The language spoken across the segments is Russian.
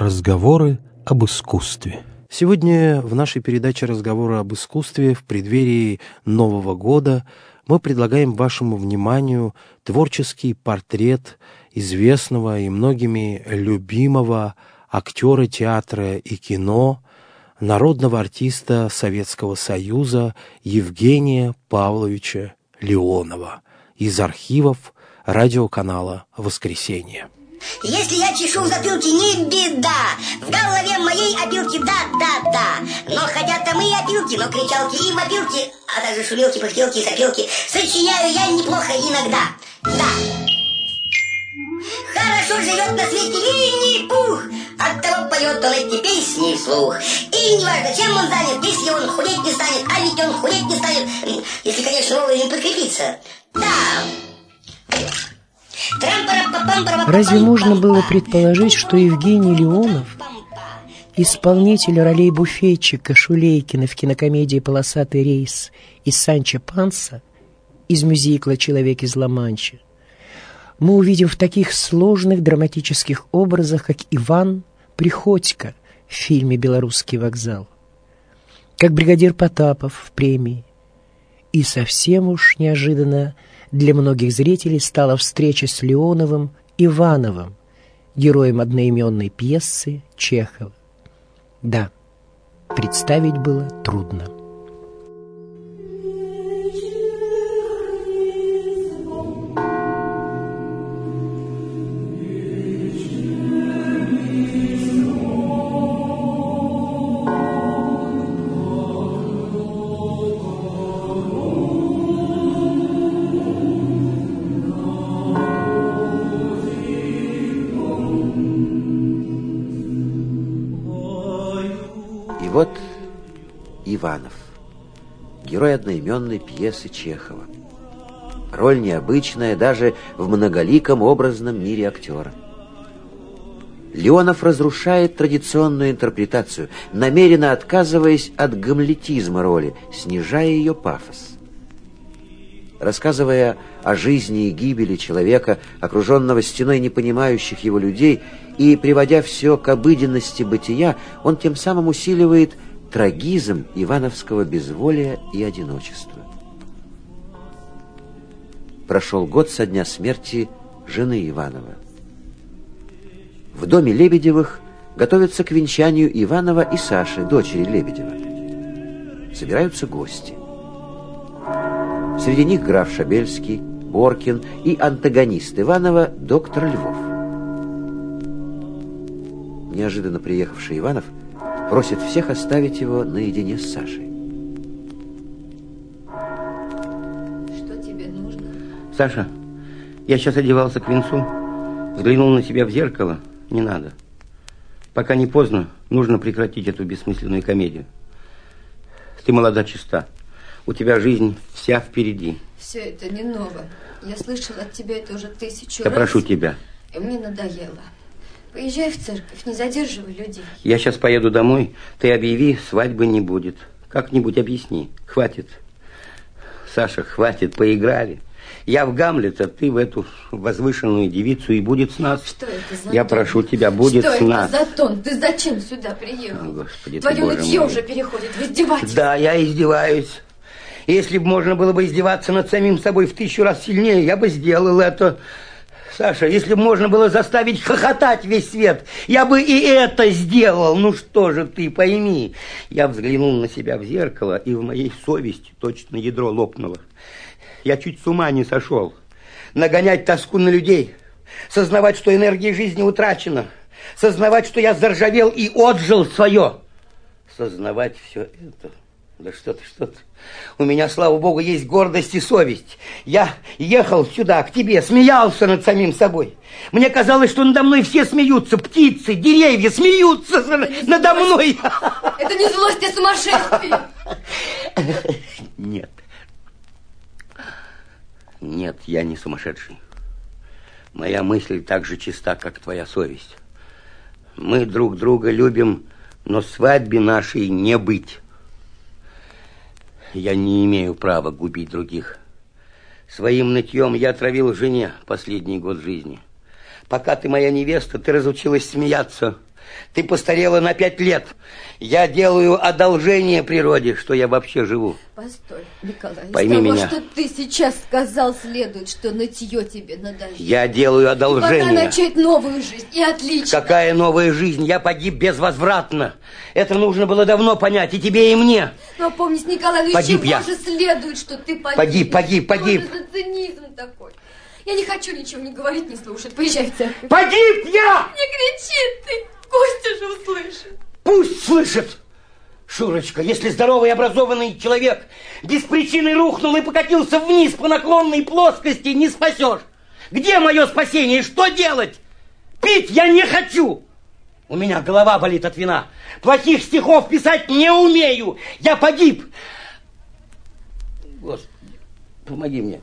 Разговоры об искусстве. Сегодня в нашей передаче «Разговоры об искусстве» в преддверии Нового года мы предлагаем вашему вниманию творческий портрет известного и многими любимого актера театра и кино, народного артиста Советского Союза Евгения Павловича Леонова из архивов радиоканала «Воскресенье». Если я чешу в затылке, не беда. В голове моей опилки, да. Но хотя там и опилки, но кричалки и вопилки, а также шумелки, пыхтелки и сопелки сочиняю я неплохо иногда. Да. Хорошо живет на свете Винни-Пух, оттого поет он эти песни вслух. И неважно, чем он занят, если он худеть не станет, а ведь он худеть не станет, если, конечно, вовремя подкрепиться. Да. Разве можно было предположить, что Евгений Леонов, исполнитель ролей буфетчика Шулейкина в кинокомедии «Полосатый рейс» и Санчо Панса из мюзикла «Человек из Ла-Манча», мы увидим в таких сложных драматических образах, как Иван Приходько в фильме «Белорусский вокзал», как бригадир Потапов в «Премии». И совсем уж неожиданно для многих зрителей стала встреча с Леоновым Ивановым, героем одноименной пьесы Чехова. Да, представить было трудно. Вот Иванов, герой одноименной пьесы Чехова. Роль необычная даже в многоликом образном мире актера. Леонов разрушает традиционную интерпретацию, намеренно отказываясь от гамлетизма роли, снижая ее пафос. Рассказывая о жизни и гибели человека, окруженного стеной непонимающих его людей, и приводя все к обыденности бытия, он тем самым усиливает трагизм ивановского безволия и одиночества. Прошел год со дня смерти жены Иванова. В доме Лебедевых готовятся к венчанию Иванова и Саши, дочери Лебедева. Собираются гости. Среди них граф Шабельский, Боркин и антагонист Иванова доктор Львов. Неожиданно приехавший Иванов просит всех оставить его наедине с Сашей. Что тебе нужно? Саша, я сейчас одевался к венцу, взглянул на себя в зеркало. Не надо. Пока не поздно, нужно прекратить эту бессмысленную комедию. Ты молода, чиста. У тебя жизнь вся впереди. Все это не ново. Я слышала от тебя это уже 1000 Я раз. прошу тебя. И мне надоело. Поезжай в церковь, не задерживай людей. Я сейчас поеду домой. Ты объяви, свадьбы не будет. Как-нибудь объясни. Хватит. Саша, хватит, поиграли. Я в Гамлета, ты в эту возвышенную девицу, и будет с нас. Что это за Я тон? прошу тебя, будет что с нас. Что это за тон? Ты зачем сюда приехал? О, Господи, твое ты, Боже нытье мой. уже переходит в издевательство. Да, я издеваюсь. Если бы можно было бы издеваться над самим собой в 1000 раз сильнее, я бы сделал это. Саша, если бы можно было заставить хохотать весь свет, я бы и это сделал. Ну что же ты, пойми. Я взглянул на себя в зеркало, и в моей совести точно ядро лопнуло. Я чуть с ума не сошел. Нагонять тоску на людей, сознавать, что энергия жизни утрачена, сознавать, что я заржавел и отжил свое. Сознавать все это. Да что ты. У меня, слава богу, есть гордость и совесть. Я ехал сюда, к тебе, смеялся над самим собой. Мне казалось, что надо мной все смеются, птицы, деревья смеются надо мной. Это не злость, а сумасшествие. Нет, я не сумасшедший. Моя мысль так же чиста, как твоя совесть. Мы друг друга любим, но свадьбе нашей не быть. Я не имею права губить других. Своим нытьем я отравил жене последний год жизни. Пока ты моя невеста, ты разучилась смеяться. Ты постарела на 5 лет. Я делаю одолжение природе, что я вообще живу. Постой, Николай, Пойми из того, меня. что ты сейчас сказал, следует, что нытье тебе надоело. Я делаю одолжение. Пора начать новую жизнь, и отлично. Какая новая жизнь? Я погиб безвозвратно. Это нужно было давно понять, и тебе, и мне. Но помнись, Николай, ну из Погиб чего я. же следует, что ты погиб? Погиб. Что же за цинизм такой? Я не хочу ничего не говорить, не слушать. Поезжай в церковь. Погиб я! Не кричи ты, Костя же услышит. Пусть слышит. Шурочка, если здоровый образованный человек без причины рухнул и покатился вниз по наклонной плоскости, не спасешь. Где мое спасение? Что делать? Пить я не хочу. У меня голова болит от вина. Плохих стихов писать не умею. Я погиб. Господи, помоги мне.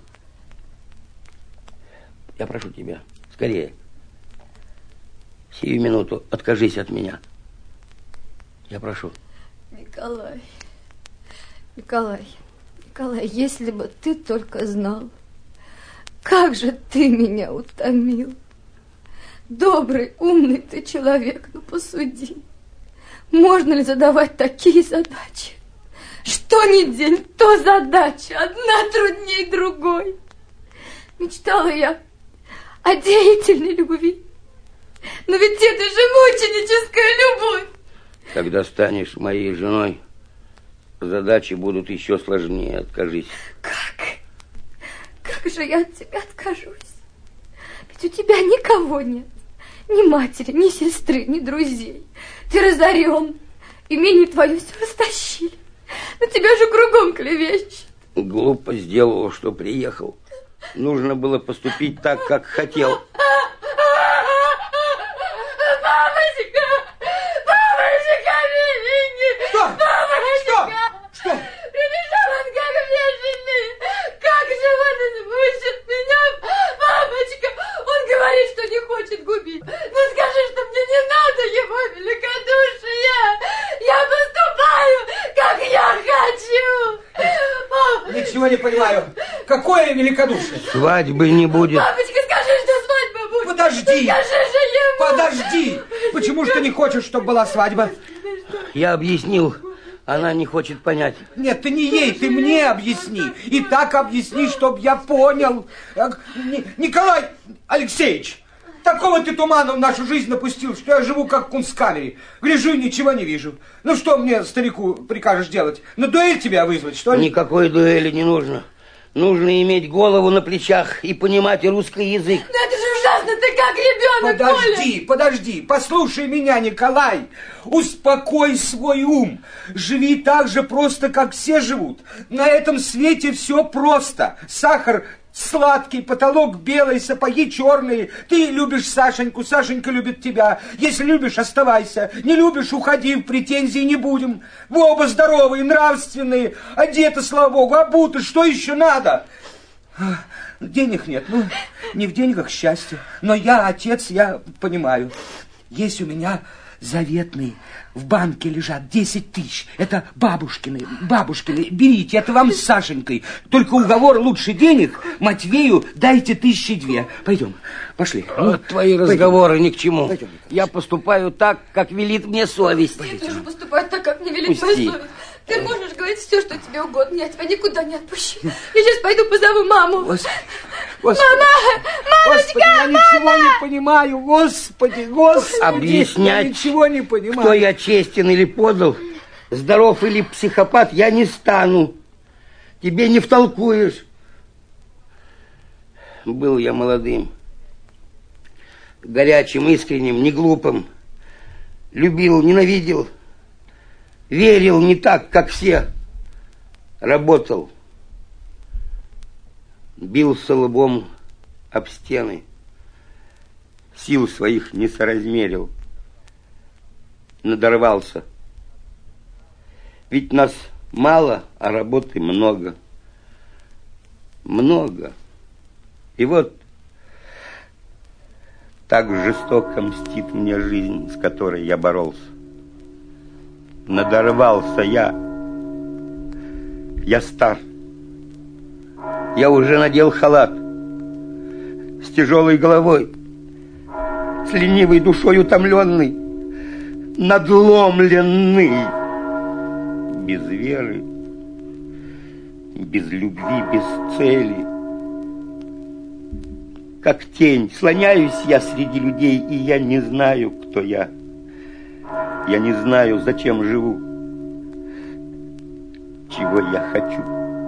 Я прошу тебя, скорее. Сию минуту откажись от меня. Я прошу. Николай, если бы ты только знал, как же ты меня утомил. Добрый, умный ты человек, ну посуди. Можно ли задавать такие задачи? Что ни день, то задача, одна трудней другой. Мечтала я о деятельной любви. Но ведь это же мученическая любовь. Когда станешь моей женой, задачи будут еще сложнее. Откажись. Как же я от тебя откажусь? Ведь у тебя никого нет. Ни матери, ни сестры, ни друзей. Ты разорен. Имение твое все растащили. На тебя же кругом клевещут. Глупо сделал, что приехал. Нужно было поступить так, как хотел. Бабушка, миленький! Что? Бабушка! Что? Прибежал он как бешеный! Как же он измучит меня! Бабочка! Он говорит, что не хочет губить. Ну скажи, что мне не надо его великодушия! Я поступаю, как я хочу! Ничего не понимаю. Какое великодушие? Свадьбы не будет. Бабочка, скажи, что свадьба будет! Подожди! Скажи же ему! Подожди! Почему же ты не хочешь, чтобы была свадьба? Я объяснил. Она не хочет понять. Нет, ты не ей, ты мне объясни. И так объясни, чтоб я понял. Николай Алексеевич, такого ты тумана в нашу жизнь напустил, что я живу как в кунсткамере. Гляжу и ничего не вижу. Ну что мне, старику, прикажешь делать? На дуэль тебя вызвать, что ли? Никакой дуэли не нужно. Нужно иметь голову на плечах и понимать русский язык. Ну это же ужасно, ты как ребенок, Подожди, послушай меня, Николай. Успокой свой ум. Живи так же просто, как все живут. На этом свете все просто. Сахар сладкий, потолок белый, сапоги черные. Ты любишь Сашеньку, Сашенька любит тебя. Если любишь, оставайся. Не любишь, уходи, претензий не будем. Вы оба здоровые, нравственные, одеты, слава богу, обуты. Что еще надо? Денег нет, ну, не в деньгах счастье. Но я, отец, я понимаю. Есть у меня заветные, в банке лежат 10 тысяч. Это бабушкины. Берите, это вам с Сашенькой. Только уговор лучше денег. Матвею дайте 1002. Пойдем, пошли. Вот твои разговоры ни к чему. Пойдем. Я поступаю так, как велит мне совесть. Я тоже поступаю так, как мне велит моя Пусти. совесть. Ты можешь говорить все, что тебе угодно. Я тебя никуда не отпущу. Я сейчас пойду позову маму. Господи, Мамочка, я ничего не понимаю. Господи. Объяснять, я ничего не понимаю. кто я, честен или подл, здоров или психопат, я не стану. Тебе не втолкуешь. Был я молодым, горячим, искренним, не глупым. Любил, ненавидел. Верил не так, как все. Работал. Бился лбом об стены. Сил своих не соразмерил. Надорвался. Ведь нас мало, а работы много. Много. И вот так жестоко мстит мне жизнь, с которой я боролся. Надорвался я. Я стар. Я уже надел халат. С тяжелой головой. С ленивой душой утомленный. надломленный. Без веры, без любви, без цели. Как тень, слоняюсь я среди людей, и я не знаю, кто я. Я не знаю, зачем живу, чего я хочу.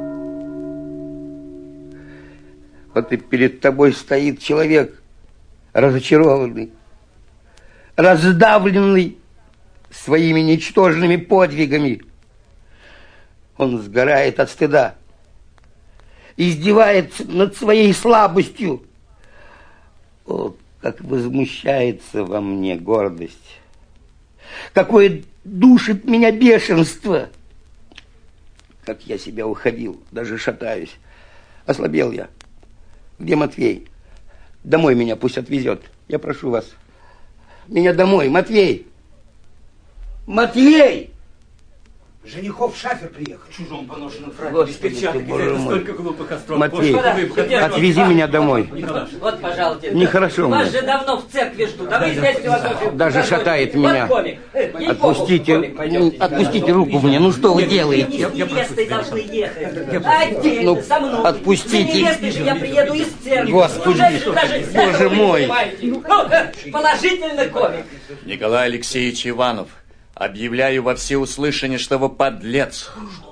Вот и перед тобой стоит человек, разочарованный, раздавленный своими ничтожными подвигами. Он сгорает от стыда, издевается над своей слабостью. О, как возмущается во мне гордость! Какое душит меня бешенство! Как я себя уходил, даже шатаюсь. Ослабел я. Где Матвей? Домой меня пусть отвезет. Я прошу вас. Меня домой, Матвей! Матвей! Женихов шафер приехал. В чужом поношенном фраке, без Господи, перчаток. Боже мой. Столько глупых остров. Матвей, отвези меня домой. Вот, пожалуйста. Нехорошо Вас мне. же давно в церкви ждут, а вы здесь философию. Даже шатает меня. Вот комик. Отпустите руку мне. Ну что вы делаете? С невестой должны ехать. Отдельно, со мной. Отпустите. С невестой же я приеду из церкви. Господи, Боже мой. Положительный комик. Николай Алексеевич Иванов, объявляю во всеуслышание, что вы подлец.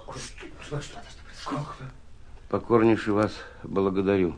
Покорнейше вас благодарю.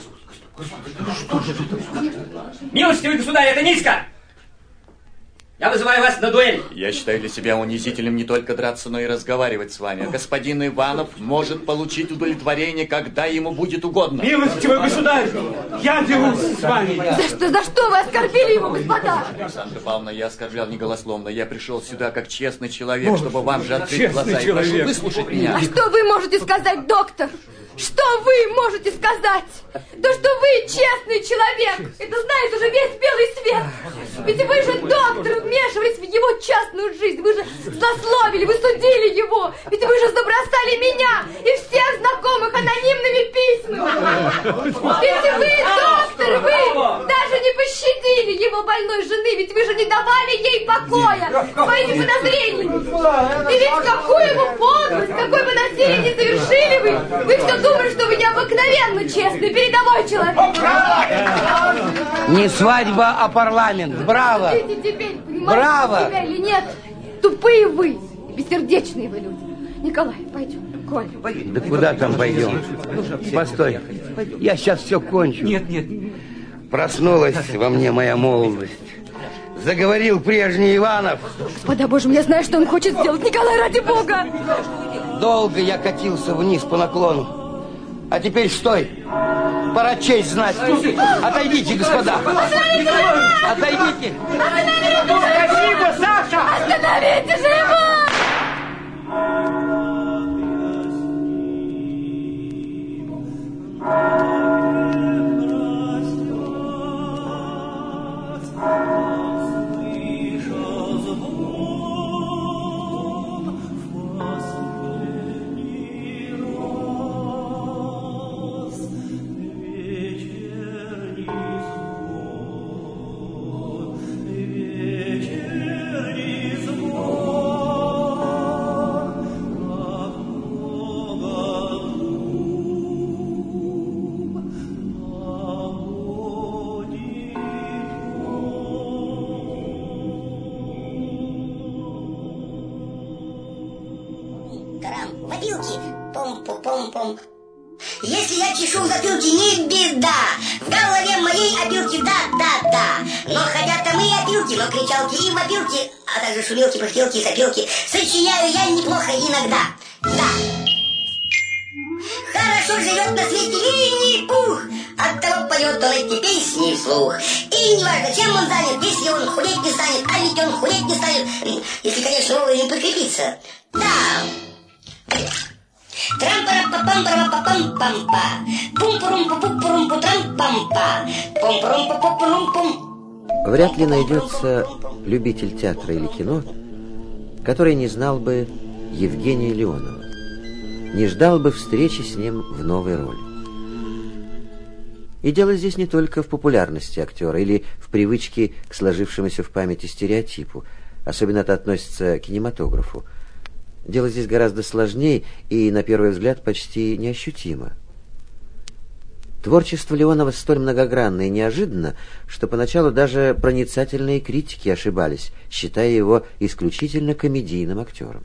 Милостивый государь, это низко! Я вызываю вас на дуэль. Я считаю для себя унизительным не только драться, но и разговаривать с вами. Господин Иванов может получить удовлетворение, когда ему будет угодно. Милостивый государь, я дерусь с вами. За что вы оскорбили его, господа? Александра Павловна, я оскорблял не голословно. Я пришел сюда как честный человек, чтобы вам же открыть глаза. И прошу выслушать меня. А что вы можете сказать, доктор? Что вы можете сказать? То, что вы честный человек, это знает уже весь белый свет. Ведь вы же, доктор, вмешивались в его частную жизнь. Вы же злословили, вы судили его. Ведь вы же забросали меня и всех знакомых анонимными письмами. Ведь вы, доктор, вы даже не пощадили его больной жены. Ведь вы же не давали ей покоя своими подозрениями. И ведь какую вы подлость, какое бы насилие не совершили вы все думали, что вы необыкновенно честный, передовой человек. Не свадьба, а парламент. Браво! Теперь, Браво! Себя или нет? Тупые вы, бессердечные вы люди. Николай, пойдем. Коля. Да куда там пойдем? Постой. Я сейчас все кончу. Нет. Проснулась во мне моя молодость. Заговорил прежний Иванов. Господа Боже, я знаю, что он хочет сделать. Николай, ради Бога! Долго я катился вниз по наклону. А теперь стой. Пора честь знать. Отойдите, господа. Отойдите. Спасибо, Саша! Остановите же его! В опилке. Пом-пом-пом-пом. Если я чешу в затылке, не беда. В голове моей опилки, да. Но хотят там и опилки, но кричалки и вопилки, а также шумелки, пыхтелки и сопелки сочиняю я неплохо иногда. Да. Хорошо живет на свете Винни-Пух. Оттого поет он эти песни вслух. И неважно, чем он занят, если он худеть не станет, а ведь он худеть не станет, если, конечно, вовремя подкрепиться. Да. Трам-пара-па-пам-пара-па-пам-пам-па. Пум-пурум-пу-пу-пурум-пу-трам-пам-па. Пум-пурум-пу-пу-пурум-пум. Вряд ли найдется любитель театра или кино, который не знал бы Евгения Леонова, не ждал бы встречи с ним в новой роли. И дело здесь не только в популярности актера или в привычке к сложившемуся в памяти стереотипу. Особенно это относится к кинематографу. Дело здесь гораздо сложнее и, на первый взгляд, почти неощутимо. Творчество Леонова столь многогранно и неожиданно, что поначалу даже проницательные критики ошибались, считая его исключительно комедийным актером.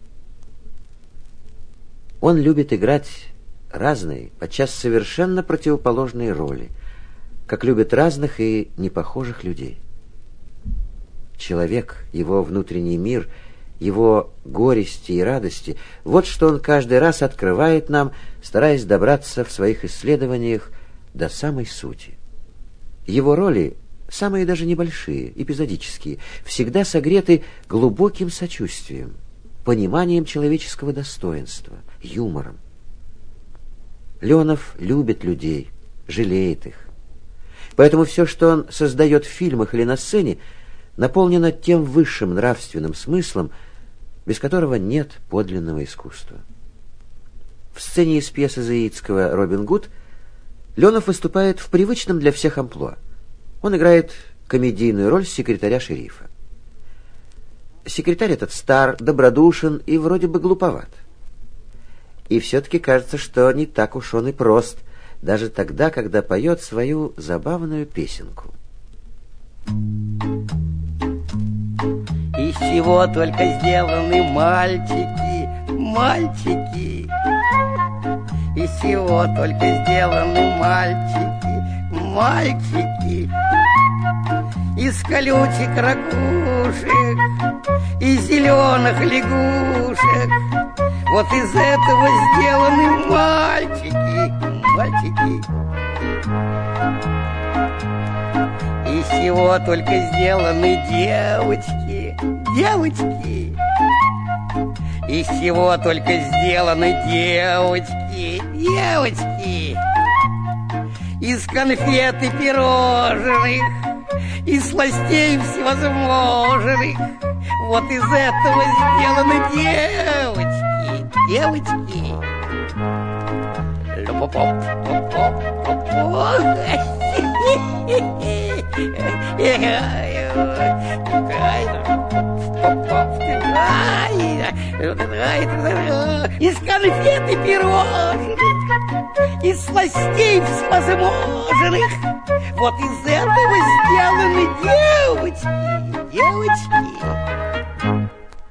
Он любит играть разные, подчас совершенно противоположные роли, как любит разных и непохожих людей. Человек, его внутренний мир, его горести и радости — вот что он каждый раз открывает нам, стараясь добраться в своих исследованиях до самой сути. Его роли, самые даже небольшие, эпизодические, всегда согреты глубоким сочувствием, пониманием человеческого достоинства, юмором. Леонов любит людей, жалеет их. Поэтому все, что он создает в фильмах или на сцене, наполнено тем высшим нравственным смыслом, без которого нет подлинного искусства. В сцене из пьесы Заицкого «Робин Гуд» Леонов выступает в привычном для всех амплуа. Он играет комедийную роль секретаря шерифа. Секретарь этот стар, добродушен и вроде бы глуповат. И все-таки кажется, что не так уж он и прост, даже тогда, когда поет свою забавную песенку. Из чего только сделаны мальчики, мальчики. Из чего только сделаны мальчики, мальчики. Из колючих ракушек, из зеленых лягушек. Вот из этого сделаны мальчики, мальчики. Из чего только сделаны девочки, девочки. Из чего только сделаны девочки, девочки. Из конфет и пирожных, из сластей всевозможных. Вот из этого сделаны девочки, девочки. Из конфет и пирожных, из сластей всевозможных. Вот из этого сделаны девочки, девочки.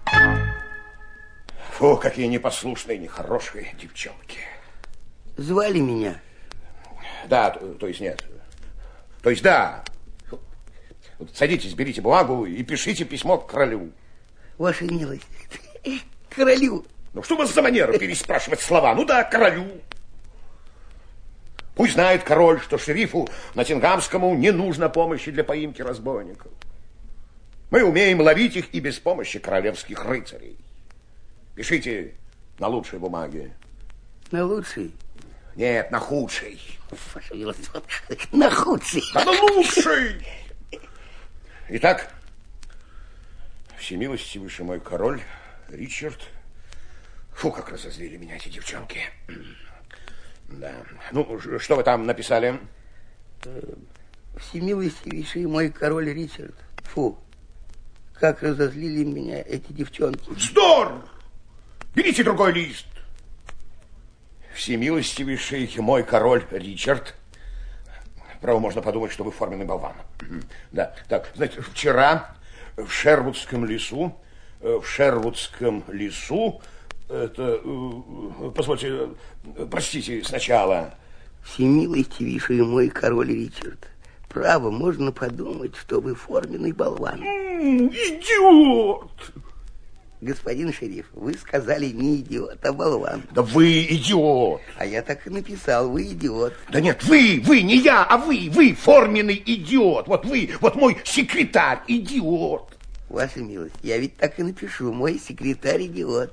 Фу, какие непослушные, нехорошие девчонки. Звали меня? Да, то есть нет. То есть да. Садитесь, берите бумагу и пишите письмо к королю. Ваша милость, королю. Ну что у вас за манера переспрашивать слова? Ну да, королю. Пусть знает король, что шерифу Ноттингамскому не нужно помощи для поимки разбойников. Мы умеем ловить их и без помощи королевских рыцарей. Пишите на лучшей бумаге. На лучшей? Нет, на худшей. Ваша милость, на худшей. Да на лучшей. Итак, всемилостивейший мой король Ричард. Фу, как разозлили меня эти девчонки. Да. Ну, что вы там написали? Всемилостивейший мой король Ричард. Фу, как разозлили меня эти девчонки. Вздор! Берите другой лист. Всемилостивейший мой король Ричард. Право, можно подумать, что вы форменный болван. Да, так, знаете, вчера в Шервудском лесу, это, позвольте, простите, сначала. Всемилостивейший мой король Ричард, право, можно подумать, что вы форменный болван. Идиот! Господин шериф, вы сказали не идиот, а болван. Да вы идиот. А я так и написал, вы идиот. Да нет, вы, не я, а вы форменный идиот. Вот вы, вот мой секретарь, идиот. Ваша милость, я ведь так и напишу, мой секретарь идиот.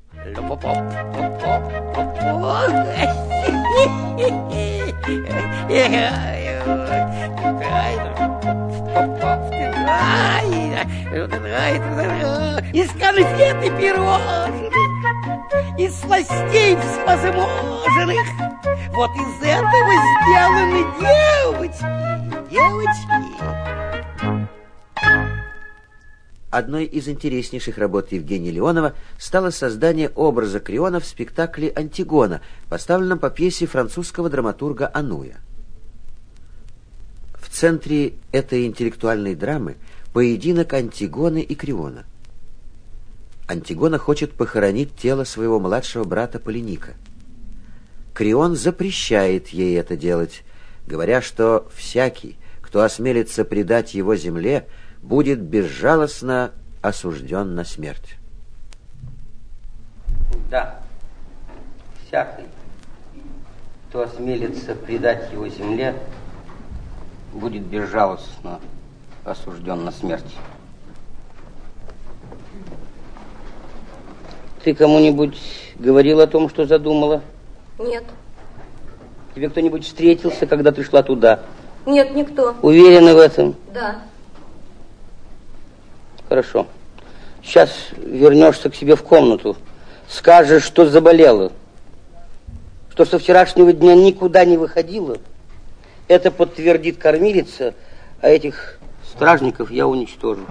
Из конфет и пирожных, из сластей всевозможных. Вот из этого сделаны девочки, девочки. Одной из интереснейших работ Евгения Леонова стало создание образа Криона в спектакле «Антигона», поставленном по пьесе французского драматурга Ануя. В центре этой интеллектуальной драмы поединок Антигоны и Криона. Антигона хочет похоронить тело своего младшего брата Полиника. Крион запрещает ей это делать, говоря, что всякий, кто осмелится предать его земле, будет безжалостно осужден на смерть. Да, всякий, кто осмелится предать его земле, будет безжалостно осужден на смерть. Ты кому-нибудь говорил о том, что задумала? Нет. Тебе кто-нибудь встретился, когда ты шла туда? Нет, никто. Уверена в этом? Да. Хорошо. Сейчас вернешься к себе в комнату. Скажешь, что заболела. Что со вчерашнего дня никуда не выходила. Это подтвердит кормилица, а этих стражников я уничтожу.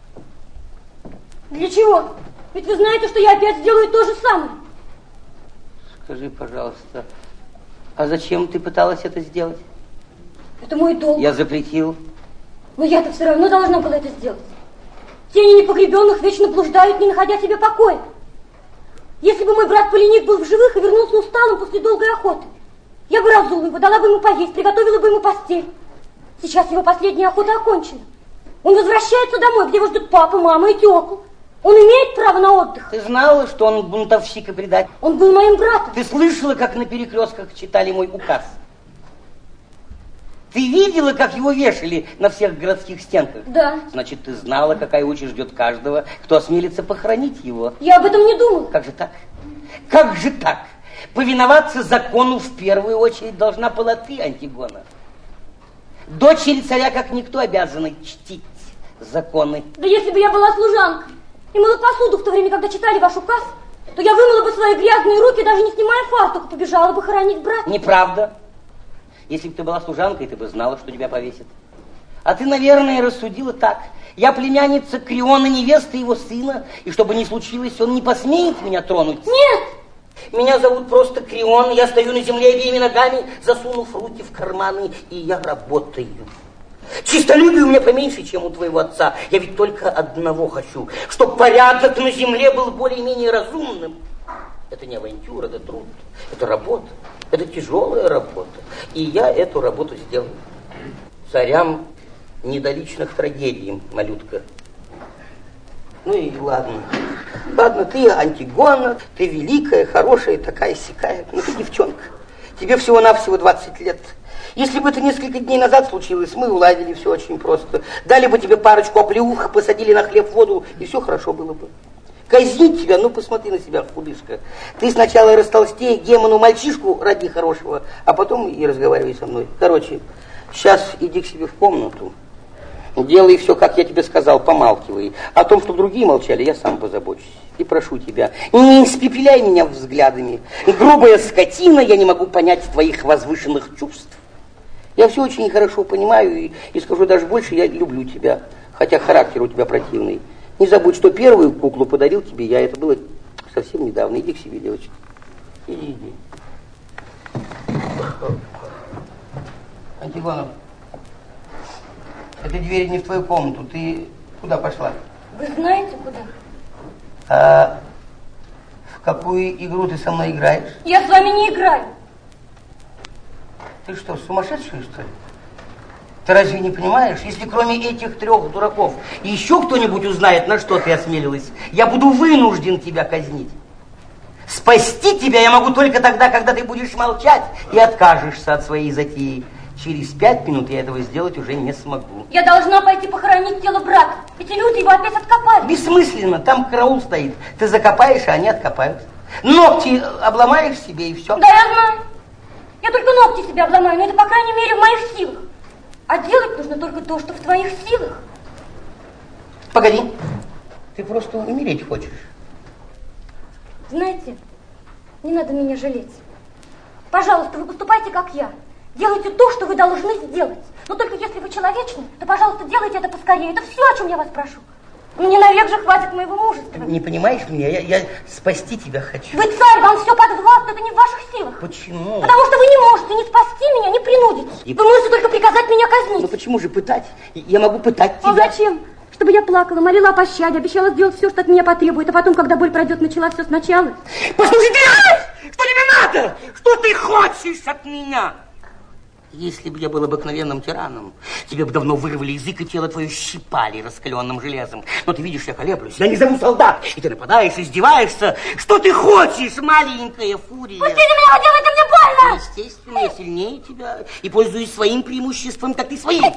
Для чего? Ведь вы знаете, что я опять сделаю то же самое. Скажи, пожалуйста, а зачем ты пыталась это сделать? Это мой долг. Я запретил. Но я-то все равно должна была это сделать. Тени непогребенных вечно блуждают, не находя себе покоя. Если бы мой брат Полиник был в живых и вернулся усталым после долгой охоты, я бы разула его, дала бы ему поесть, приготовила бы ему постель. Сейчас его последняя охота окончена. Он возвращается домой, где его ждут папа, мама и тёкла. Он имеет право на отдых. Ты знала, что он бунтовщик и предатель? Он был моим братом. Ты слышала, как на перекрестках читали мой указ? Ты видела, как его вешали на всех городских стенках? Да. Значит, ты знала, какая участь ждет каждого, кто осмелится похоронить его. Я об этом не думала. Как же так? Как же так? Повиноваться закону в первую очередь должна была ты, Антигона. Дочери царя, как никто, обязаны чтить законы. Да если бы я была служанкой и мыла посуду в то время, когда читали ваш указ, то я вымыла бы свои грязные руки, даже не снимая фартука, побежала бы хоронить брата. Неправда. Если бы ты была служанкой, ты бы знала, что тебя повесят. А ты, наверное, рассудила так. Я племянница Криона, невеста его сына, и что бы ни случилось, он не посмеет меня тронуть. Нет! Меня зовут просто Крион, я стою на земле обеими ногами, засунув руки в карманы, и я работаю. Чистолюбие у меня поменьше, чем у твоего отца. Я ведь только одного хочу, чтобы порядок на земле был более-менее разумным. Это не авантюра, это труд, это работа, это тяжелая работа. И я эту работу сделаю. Царям не до личных трагедий, малютка. Ну и ладно. Ладно, ты Антигона, ты великая, хорошая, такая-сякая. Ну ты девчонка. Тебе всего-навсего 20 лет. Если бы это несколько дней назад случилось, мы уладили все очень просто. Дали бы тебе парочку оплеух, посадили на хлеб, воду, и все хорошо было бы. Казнить тебя, ну посмотри на себя, худышка. Ты сначала растолстей Гемону мальчишку ради хорошего, а потом и разговаривай со мной. Короче, сейчас иди к себе в комнату. Делай все, как я тебе сказал, помалкивай. О том, что другие молчали, я сам позабочусь. И прошу тебя, не испепеляй меня взглядами. Грубая скотина, я не могу понять твоих возвышенных чувств. Я все очень хорошо понимаю и скажу даже больше, я люблю тебя, хотя характер у тебя противный. Не забудь, что первую куклу подарил тебе я, это было совсем недавно. Иди к себе, девочка. Иди. Антигона, эта дверь не в твою комнату. Ты куда пошла? Вы знаете, куда? А в какую игру ты со мной играешь? Я с вами не играю. Ты что, сумасшедшая, что ли? Ты разве не понимаешь, если кроме этих трех дураков еще кто-нибудь узнает, на что ты осмелилась, я буду вынужден тебя казнить. Спасти тебя я могу только тогда, когда ты будешь молчать и откажешься от своей затеи. Через 5 минут я этого сделать уже не смогу. Я должна пойти похоронить тело брата. Эти люди его опять откопали. Бессмысленно, там караул стоит. Ты закопаешь, а они откопают. Ногти обломаешь себе и все. Да, я знаю. Я только ногти себе обломаю, но это, по крайней мере, в моих силах. А делать нужно только то, что в твоих силах. Погоди, ты просто умереть хочешь. Знаете, не надо меня жалеть. Пожалуйста, вы поступайте, как я. Делайте то, что вы должны сделать. Но только если вы человечны, то, пожалуйста, делайте это поскорее. Это все, о чем я вас прошу. Мне навек же хватит моего мужества. Не понимаешь меня? Я спасти тебя хочу. Вы царь, вам все подвластно, это не в ваших силах. Почему? Потому что вы не можете ни спасти меня, ни принудить. Вы можете только приказать меня казнить. Ну почему же пытать? Я могу пытать тебя. А зачем? Чтобы я плакала, молила о пощаде, обещала сделать все, что от меня потребует, а потом, когда боль пройдет, начала все сначала. Послушай, ты! Что тебе надо? Что ты хочешь от меня? Если бы я был обыкновенным тираном, тебе бы давно вырвали язык и тело твое щипали раскаленным железом. Но ты видишь, я колеблюсь, я не зову солдат, и ты нападаешь, издеваешься. Что ты хочешь, маленькая фурия? Пустите меня, вы делаете мне больно! Естественно, я сильнее тебя и пользуюсь своим преимуществом, как ты своим.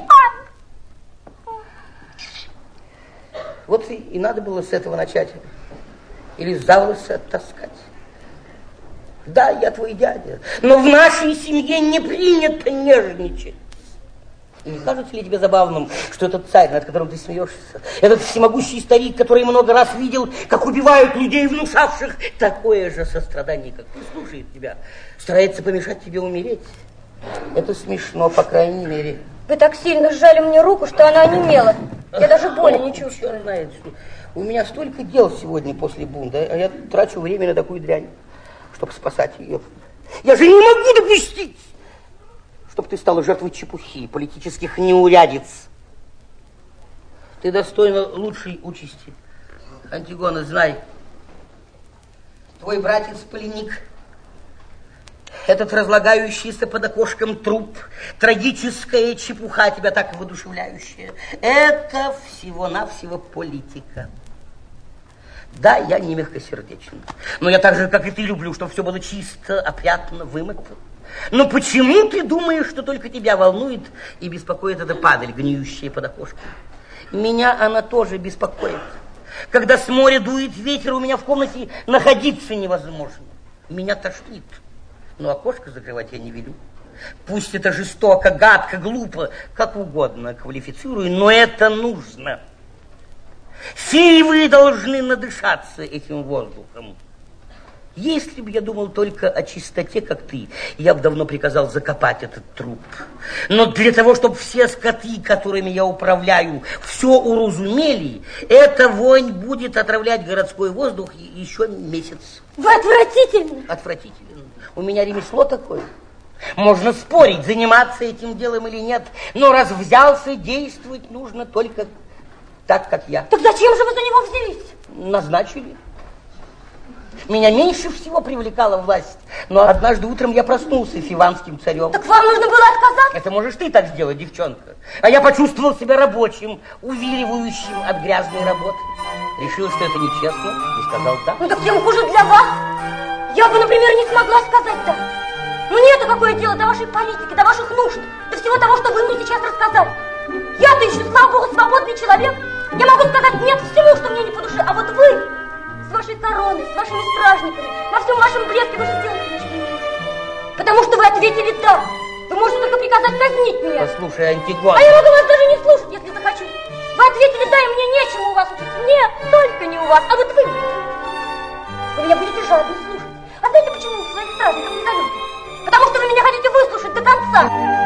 Вот и надо было с этого начать. Или за волосы оттаскать. Да, я твой дядя, но в нашей семье не принято нежничать. И не кажется ли тебе забавным, что этот царь, над которым ты смеешься, этот всемогущий старик, который много раз видел, как убивают людей, внушавших такое же сострадание, как ты, слушает тебя, старается помешать тебе умереть? Это смешно, по крайней мере. Вы так сильно сжали мне руку, что она онемела. Я даже боли не чувствую. Черт знает, что у меня столько дел сегодня после бунта, а я трачу время на такую дрянь, чтобы спасать ее. Я же не могу допустить, чтобы ты стала жертвой чепухи, политических неурядиц. Ты достойна лучшей участи. Антигона, знай, твой братец-пленник, этот разлагающийся под окошком труп, трагическая чепуха, тебя так воодушевляющая, это всего-навсего политика. Да, я не мягкосердечен, но я так же, как и ты, люблю, чтобы все было чисто, опрятно, вымыто. Но почему ты думаешь, что только тебя волнует и беспокоит эта падаль, гниющая под окошком? Меня она тоже беспокоит. Когда с моря дует ветер, у меня в комнате находиться невозможно. Меня тошнит, но окошко закрывать я не велю. Пусть это жестоко, гадко, глупо, как угодно квалифицирую, но это нужно. Все вы должны надышаться этим воздухом. Если бы я думал только о чистоте, как ты, я бы давно приказал закопать этот труп. Но для того, чтобы все скоты, которыми я управляю, все уразумели, эта вонь будет отравлять городской воздух еще месяц. Вы отвратительны. Отвратителен. У меня ремесло такое. Можно спорить, заниматься этим делом или нет, но раз взялся, действовать нужно только так, как я. Так зачем же вы за него взялись? Назначили. Меня меньше всего привлекала власть, но однажды утром я проснулся фиванским царем. Так вам нужно было отказаться? Это можешь ты так сделать, девчонка. А я почувствовал себя рабочим, увиливающим от грязной работы. Решил, что это нечестно, и сказал да. Ну так тем хуже для вас. Я бы, например, не смогла сказать да. Мне-то какое дело до вашей политики, до ваших нужд, до всего того, что вы мне сейчас рассказали. Я-то еще, слава богу, свободный человек. Я могу сказать нет всему, что мне не по душе. А вот вы, с вашей короной, с вашими стражниками, во всем вашем блеске вы же сделаете ничего не можете. Потому что вы ответили да. Вы можете только приказать казнить меня. Послушай, Антигона. А я могу вас даже не слушать, если захочу. Вы ответили да, и мне нечему у вас учиться. Нет, только не у вас. А вот вы меня будете жадно слушать. А знаете, почему вы своих стражников не зовете? Потому что вы меня хотите выслушать до конца.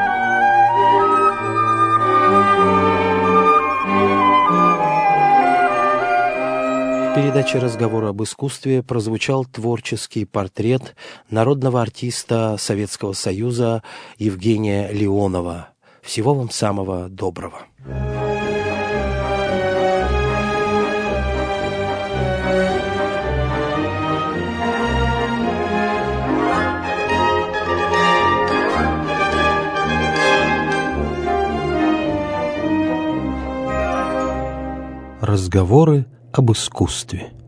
В передаче «Разговор об искусстве» прозвучал творческий портрет народного артиста Советского Союза Евгения Леонова. Всего вам самого доброго. Разговоры об искусстве.